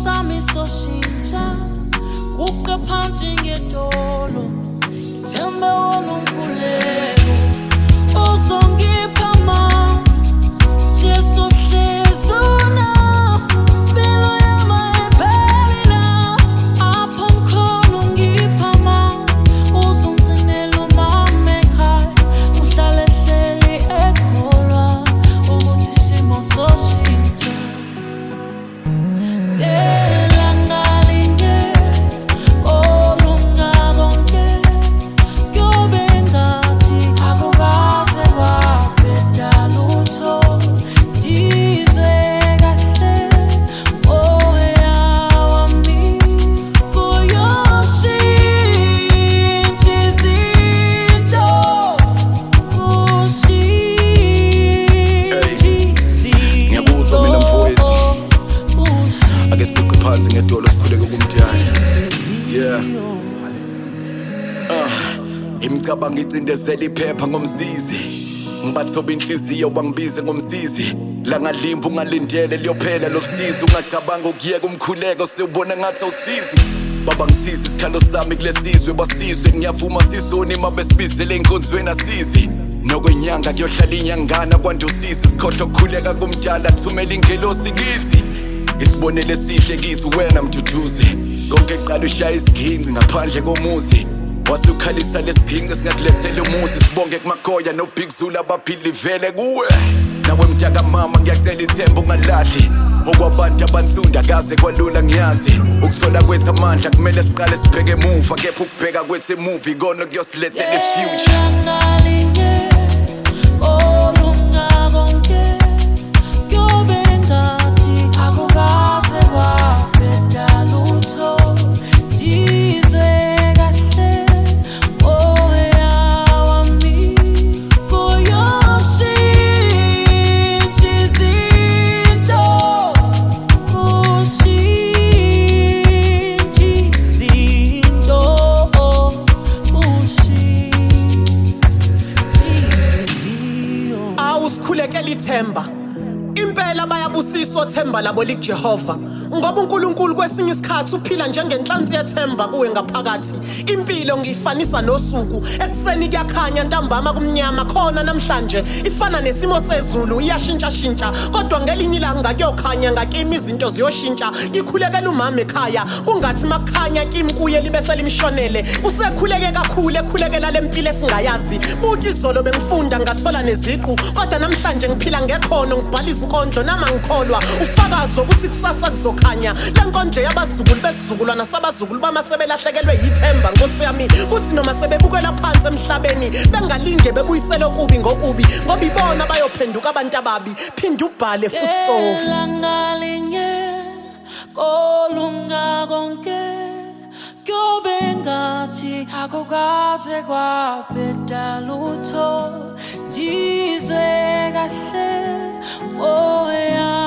sami soshintsha kuqa phansi ngedolo thembe wonunkulelo uzongipha mama Jesu hlezona belo yama ephelila apho mkhona ungipha mama uzongcinela mama ekhaya uhlale hleli ekholwa ukuthi isimo soshintsha ngedolo sikhuleke kumthaya yeah imicabanga icindezela iphepha ngomzizi ngibathoba inhliziyo bangibize ngomzizi la ngalimba ungalindele liyophela losizi ungacabanga ukuyeka umkhuleko siubona ngathi awusizi baba ngisiza isikhalo sami kulesizwe basizwe ngiyavuma sizoni mabesibizele enkonzweni asizi nokwenyanga kuyohlala inyangana kwandusisi sikhohlwa ukukhuleka kumdala thumela ingelosi kithi isibonele sihle kithi wena mduduzi konke eqala ushaya isiginci ngaphandle komuzi wasukhalisa lesiginci singakulethela umuzi sibonge kumagoya no Big Zulu abaphili vele kuwe nawe mntaka mama ngiyacela ithemba ungalahli okwabantu abansunda kaze kwalula ngiyazi ukuthola kwethu amandla kumele siqale sibheke emuva kepha ukubheka kwethu emuva ikona kuyosilethela ifuture Themba impela bayabusiswa themba labo liJehova ngoba uNkulunkulu kwesinye isikhathi uphila njengenhlanzi yethemba kuwe ngaphakathi impilo ngiyifanisa nosuku ekseni kuyakhanya ntambama kumnyama khona namhlanje ifana nesimo sezulu iyashintsha shintsha kodwa ngelinye ilanga kuyokhanya ngakimi izinto ziyoshintsha ngikhulekela umama ekhaya kungathi makukhanya kimi kuye libese limshonele usekhuleke kakhulu ekhulekela lempilo esingayazi buthi izolo bengifunda ngathola neziqu kodwa namhlanje ngiphila ngekhono ngibhala izinkondlo nama ngikholwa ufakazo ukuthi kusasa kuzokhanya lenkondlo yabazukulu besizukulwana sabazukulu bamasebelahlekelwe yithemba Nkosi yami uthi noma sebebukela phansi emhlabeni bengalinge bebuyisele okubi ngokubi ngoba ibona bayophenduka abantu ababi phinda ubhale footstove langalinye kolunga konke kyobe ngathi akukaze kwaphetha lutho ndizwe kahle moya